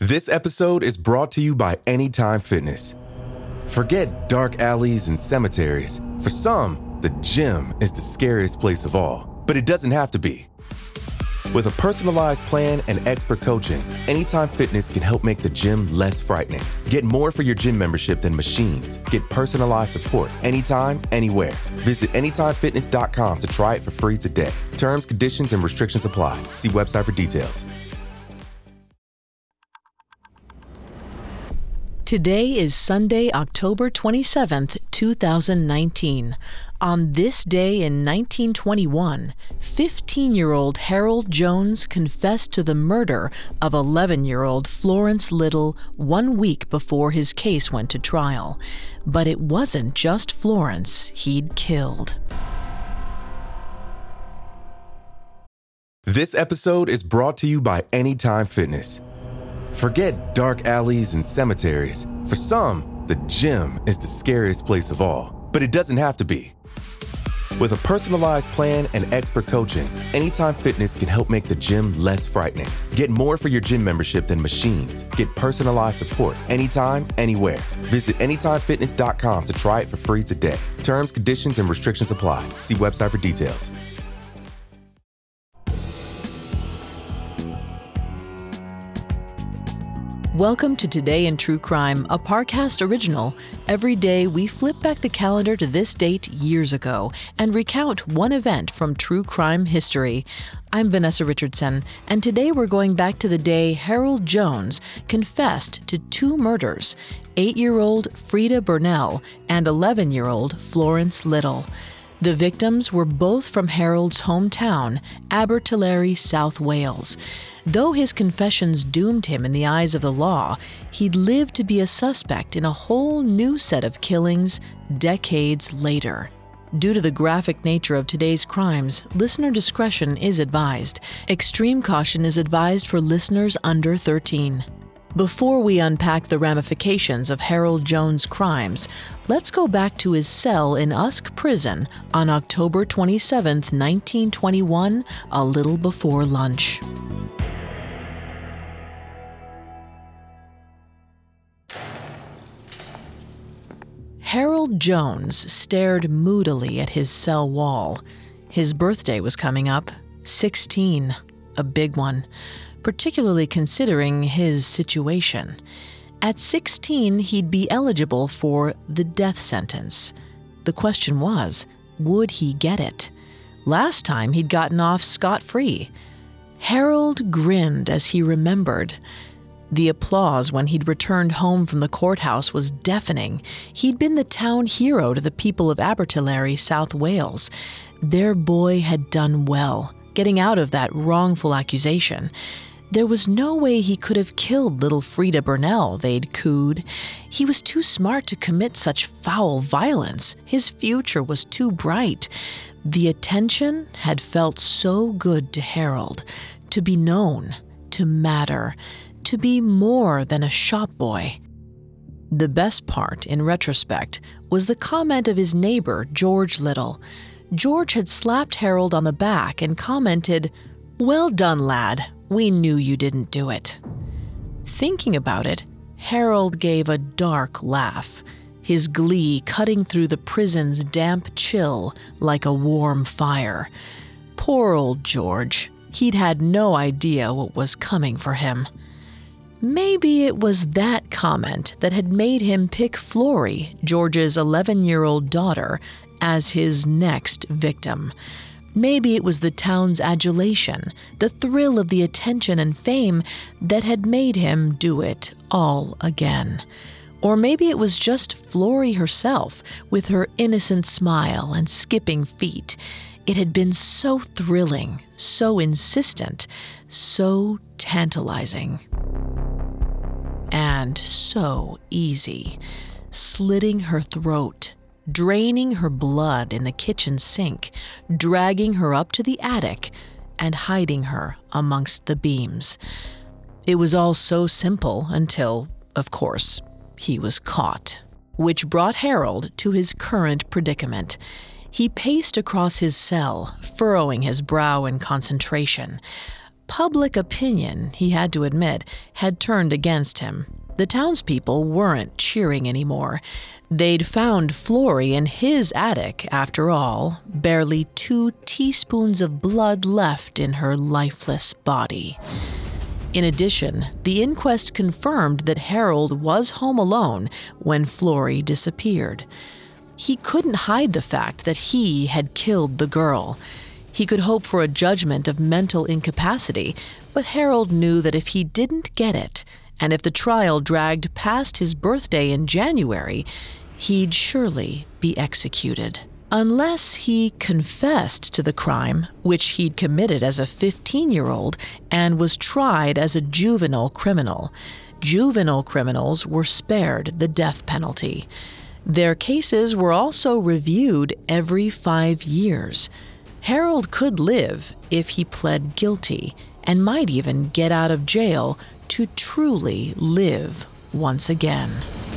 This episode is brought to you by Anytime Fitness. Forget dark alleys and cemeteries. For some, the gym is the scariest place of all, but it doesn't have to be. With a personalized plan and expert coaching, Anytime Fitness can help make the gym less frightening. Get more for your gym membership than machines. Get personalized support anytime, anywhere. Visit AnytimeFitness.com to try it for free today. Terms, conditions, and restrictions apply. See website for details. Today is Sunday, October 27th, 2019. On this day in 1921, 15-year-old Harold Jones confessed to the murder of 11-year-old Florence Little 1 week before his case went to trial. But it wasn't just Florence he'd killed. This episode is brought to you by Anytime Fitness. Forget dark alleys and cemeteries. For some, the gym is the scariest place of all, but it doesn't have to be. With a personalized plan and expert coaching, Anytime Fitness can help make the gym less frightening. Get more for your gym membership than machines. Get personalized support anytime, anywhere. Visit AnytimeFitness.com to try it for free today. Terms, conditions, and restrictions apply. See website for details. Welcome to Today in True Crime, a Parcast original. Every day, we flip back the calendar to this date years ago and recount one event from true crime history. I'm Vanessa Richardson, and today we're going back to the day Harold Jones confessed to two murders, 8-year-old Frida Burnell and 11-year-old Florence Little. The victims were both from Harold's hometown, Abertillery, South Wales. Though his confessions doomed him in the eyes of the law, he'd lived to be a suspect in a whole new set of killings decades later. Due to the graphic nature of today's crimes, listener discretion is advised. Extreme caution is advised for listeners under 13. Before we unpack the ramifications of Harold Jones' crimes, let's go back to his cell in Usk Prison on October 27, 1921, a little before lunch. Harold Jones stared moodily at his cell wall. His birthday was coming up, 16, a big one, particularly considering his situation. At 16, he'd be eligible for the death sentence. The question was, would he get it? Last time, he'd gotten off scot-free. Harold grinned as he remembered. The applause when he'd returned home from the courthouse was deafening. He'd been the town hero to the people of Abertillery, South Wales. Their boy had done well, getting out of that wrongful accusation. There was no way he could have killed little Frida Burnell, they'd cooed. He was too smart to commit such foul violence. His future was too bright. The attention had felt so good to Harold. To be known, to matter, to be more than a shop boy. The best part, in retrospect, was the comment of his neighbor, George Little. George had slapped Harold on the back and commented, "Well done, lad. We knew you didn't do it." Thinking about it, Harold gave a dark laugh, his glee cutting through the prison's damp chill like a warm fire. Poor old George. He'd had no idea what was coming for him. Maybe it was that comment that had made him pick Florrie, George's 11-year-old daughter, as his next victim. Maybe it was the town's adulation, the thrill of the attention and fame that had made him do it all again. Or maybe it was just Florrie herself, with her innocent smile and skipping feet. It had been so thrilling, so insistent, so tantalizing. And so easy, slitting her throat, draining her blood in the kitchen sink, dragging her up to the attic, and hiding her amongst the beams. It was all so simple until, of course, he was caught. Which brought Harold to his current predicament. He paced across his cell, furrowing his brow in concentration. public opinion, he had to admit, had turned against him. The townspeople weren't cheering anymore. They'd found Florrie in his attic, after all, barely 2 teaspoons of blood left in her lifeless body. In addition, the inquest confirmed that Harold was home alone when Florrie disappeared. He couldn't hide the fact that he had killed the girl. He could hope for a judgment of mental incapacity, but Harold knew that if he didn't get it, and if the trial dragged past his birthday in January, he'd surely be executed. Unless he confessed to the crime, which he'd committed as a 15-year-old and was tried as a juvenile criminal. Juvenile criminals were spared the death penalty. Their cases were also reviewed every 5 years. Harold could live if he pled guilty and might even get out of jail to truly live once again.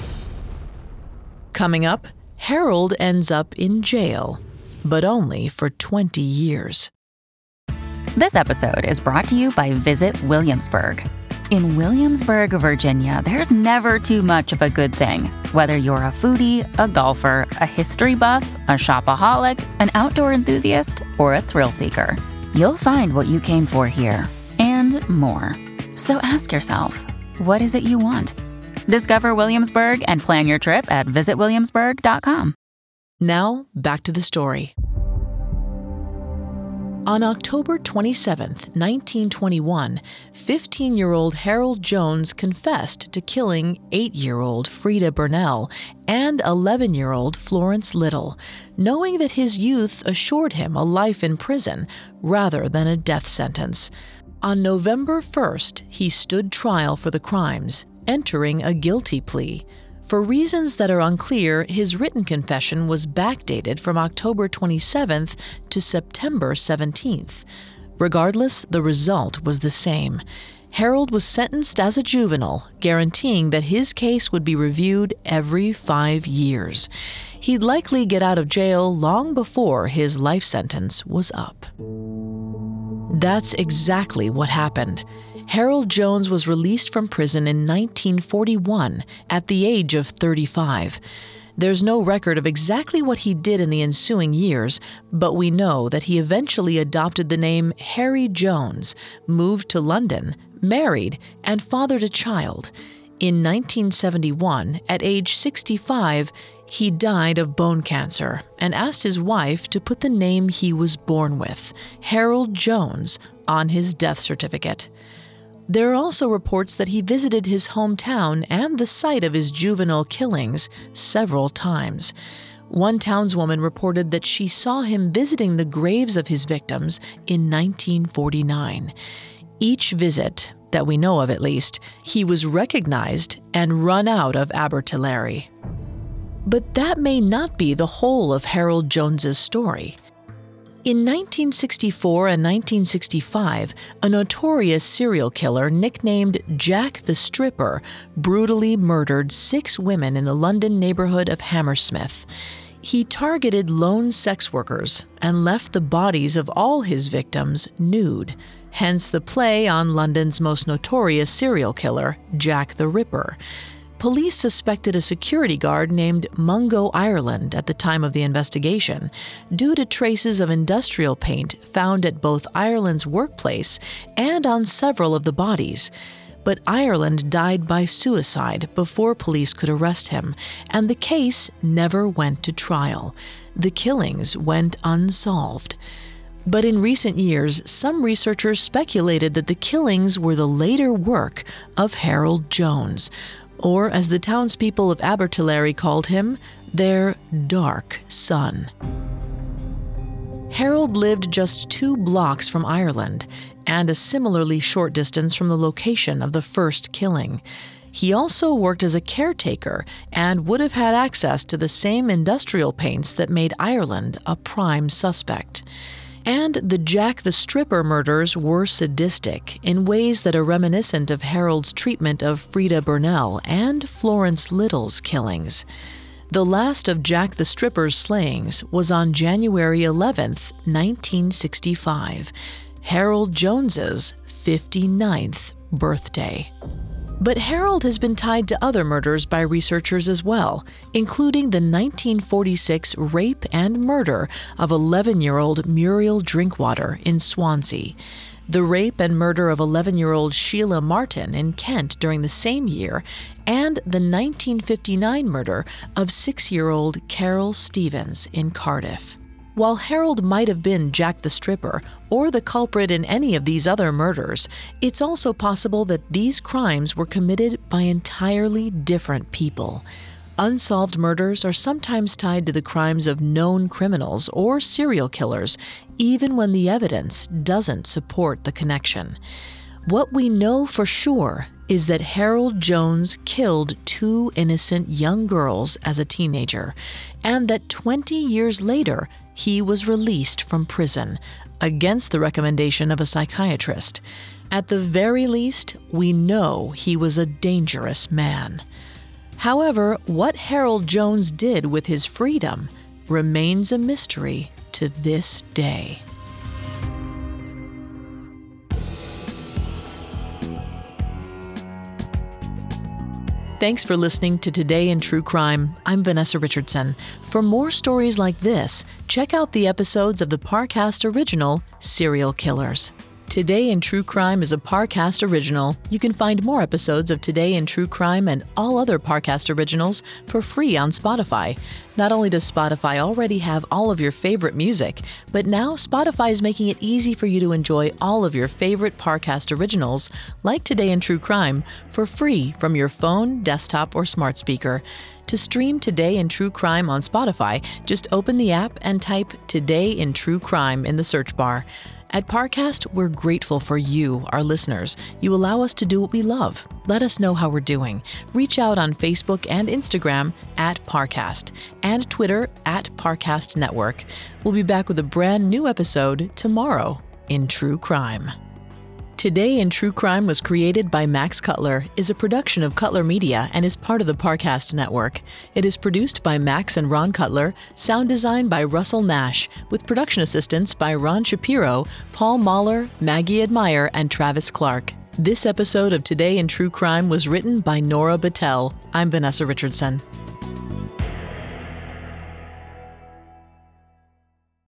Coming up, Harold ends up in jail, but only for 20 years. This episode is brought to you by Visit Williamsburg. In Williamsburg, Virginia, there's never too much of a good thing. Whether you're a foodie, a golfer, a history buff, a shopaholic, an outdoor enthusiast, or a thrill seeker, you'll find what you came for here and more. So ask yourself, what is it you want? Discover Williamsburg and plan your trip at visitwilliamsburg.com. Now, back to the story. On October 27, 1921, 15-year-old Harold Jones confessed to killing 8-year-old Frida Burnell and 11-year-old Florence Little, knowing that his youth assured him a life in prison rather than a death sentence. On November 1st, he stood trial for the crimes, entering a guilty plea. For reasons that are unclear, his written confession was backdated from October 27th to September 17th. Regardless, the result was the same. Harold was sentenced as a juvenile, guaranteeing that his case would be reviewed every 5 years. He'd likely get out of jail long before his life sentence was up. That's exactly what happened. Harold Jones was released from prison in 1941 at the age of 35. There's no record of exactly what he did in the ensuing years, but we know that he eventually adopted the name Harry Jones, moved to London, married, and fathered a child. In 1971, at age 65, he died of bone cancer and asked his wife to put the name he was born with, Harold Jones, on his death certificate. There are also reports that he visited his hometown and the site of his juvenile killings several times. One townswoman reported that she saw him visiting the graves of his victims in 1949. Each visit, that we know of at least, he was recognized and run out of Abertillery. But that may not be the whole of Harold Jones's story. In 1964 and 1965, a notorious serial killer nicknamed Jack the Stripper brutally murdered 6 women in the London neighborhood of Hammersmith. He targeted lone sex workers and left the bodies of all his victims nude, hence the play on London's most notorious serial killer, Jack the Ripper. Police suspected a security guard named Mungo Ireland at the time of the investigation, due to traces of industrial paint found at both Ireland's workplace and on several of the bodies. But Ireland died by suicide before police could arrest him, and the case never went to trial. The killings went unsolved. But in recent years, some researchers speculated that the killings were the later work of Harold Jones, or as the townspeople of Abertillery called him, their dark son. Harold lived just 2 blocks from Ireland, and a similarly short distance from the location of the first killing. He also worked as a caretaker and would have had access to the same industrial paints that made Ireland a prime suspect. And the Jack the Stripper murders were sadistic in ways that are reminiscent of Harold's treatment of Frida Burnell and Florence Little's killings. The last of Jack the Stripper's slayings was on January 11th, 1965. Harold Jones's 59th birthday. But Harold has been tied to other murders by researchers as well, including the 1946 rape and murder of 11-year-old Muriel Drinkwater in Swansea, the rape and murder of 11-year-old Sheila Martin in Kent during the same year, and the 1959 murder of 6-year-old Carol Stevens in Cardiff. While Harold might have been Jack the Stripper or the culprit in any of these other murders, it's also possible that these crimes were committed by entirely different people. Unsolved murders are sometimes tied to the crimes of known criminals or serial killers, even when the evidence doesn't support the connection. What we know for sure is that Harold Jones killed 2 innocent young girls as a teenager, and that 20 years later, he was released from prison, against the recommendation of a psychiatrist. At the very least, we know he was a dangerous man. However, what Harold Jones did with his freedom remains a mystery to this day. Thanks for listening to Today in True Crime. I'm Vanessa Richardson. For more stories like this, check out the episodes of the Parcast original, Serial Killers. Today in True Crime is a Parcast original. You can find more episodes of Today in True Crime and all other Parcast originals for free on Spotify. Not only does Spotify already have all of your favorite music, but now Spotify is making it easy for you to enjoy all of your favorite Parcast originals, like Today in True Crime, for free from your phone, desktop, or smart speaker. To stream Today in True Crime on Spotify, just open the app and type Today in True Crime in the search bar. At Parcast, we're grateful for you, our listeners. You allow us to do what we love. Let us know how we're doing. Reach out on Facebook and Instagram at Parcast and Twitter at Parcast Network. We'll be back with a brand new episode tomorrow in True Crime. Today in True Crime was created by Max Cutler, is a production of Cutler Media, and is part of the Parcast Network. It is produced by Max and Ron Cutler, sound design by Russell Nash, with production assistance by Ron Shapiro, Paul Mahler, Maggie Admire, and Travis Clark. This episode of Today in True Crime was written by Nora Battelle. I'm Vanessa Richardson.